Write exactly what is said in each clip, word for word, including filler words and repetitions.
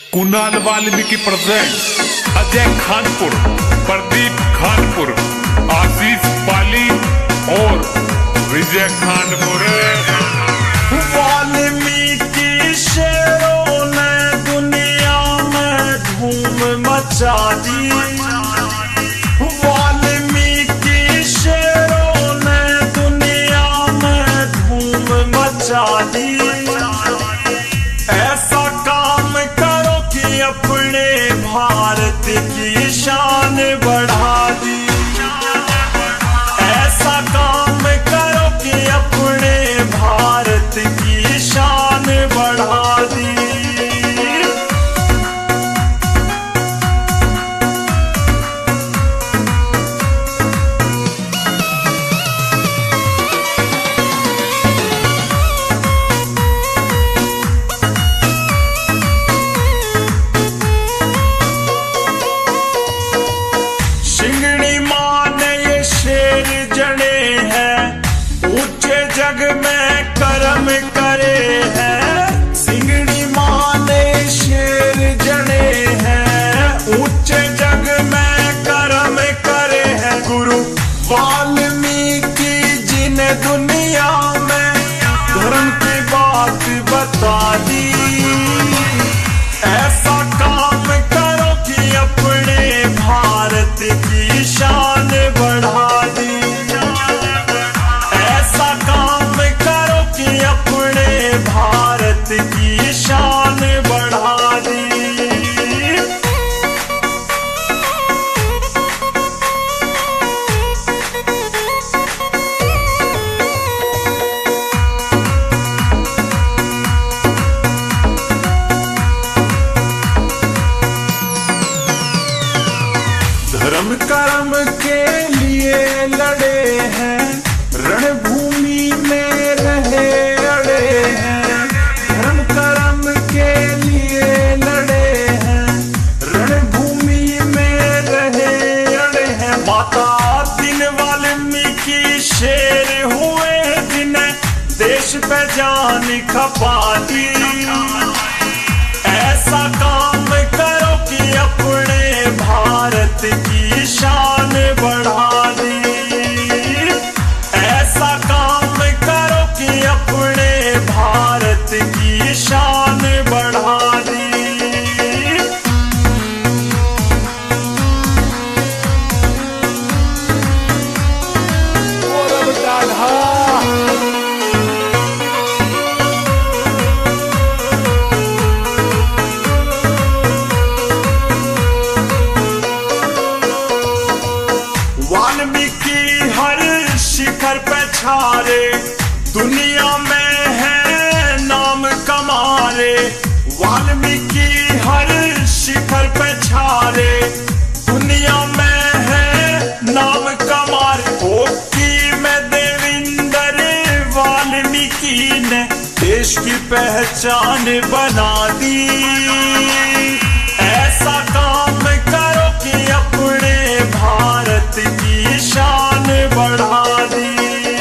Kunal Valmiki present Ajay Khanpur, Pradeep Khanpur, Ashish Pali और विजय खानपुर। वाल्मीकि शेरों ने दुनिया में धूम मचा दी। वाल्मीकि शेरों ने दुनिया में धूम मचा दी। ऐसा काम करो कि अपने भारत की शान बढ़ा दी। ऐसा काम करो कि अपने भारत की शान बढ़ा दी। जग में कर्म करे हैं, सिंगड़ी माँ ने शेर जड़े हैं। ऊंचे जग में कर्म करे हैं, गुरु वाल्मीकि जी ने दुनिया में धर्म की बात बता दी। ऐसा काम करो कि अपने भारत की शान बढ़ा दी। अपने भारत की शान बढ़ा दी। धर्म कर्म के लिए लड़े हैं, रणभूमि में रहे अड़े हैं। धर्म कर्म के लिए लड़े हैं, रणभूमि में रहे अड़े हैं। माता दिन वाल्मीकि शेर हुए, जिन्हें देश पे जान खपा दी। ऐसा काम करो कि अपने भारत की शान बढ़ा दी। ऐसा काम करो कि अपने भारत की शान बढ़ा दी। वाल्मीकि हर शिखर पे छारे, दुनिया में है नाम कमारे। वाल्मीकि हर शिखर पे छारे, दुनिया में है नाम कमारे। ओकी में देवेंद्र वाल्मीकि ने देश की पहचान बना दी। ऐसा काम करो कि अपने भारत की शान बढ़ा दी।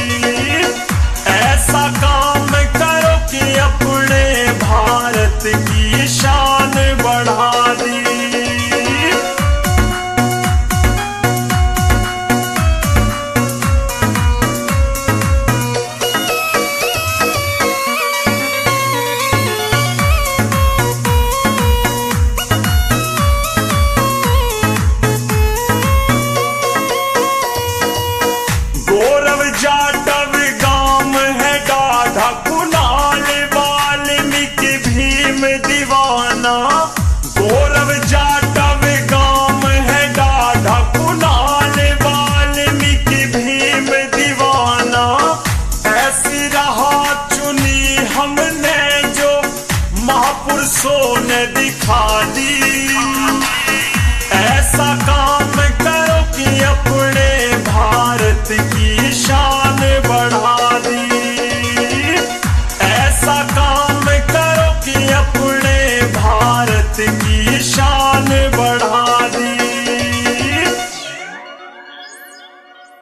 ऐसा काम करो कि अपने भारत की शान बढ़ा दी। जाटव गांव है डाढ़ा, कुणाल वाल्मीकि भीम दीवाना। गौरव जाटव गांव है डाढ़ा, कुणाल वाल्मीकि भीम दीवाना। ऐसी राह चुनी हमने जो महापुरुषों ने दिखा दी। ऐसा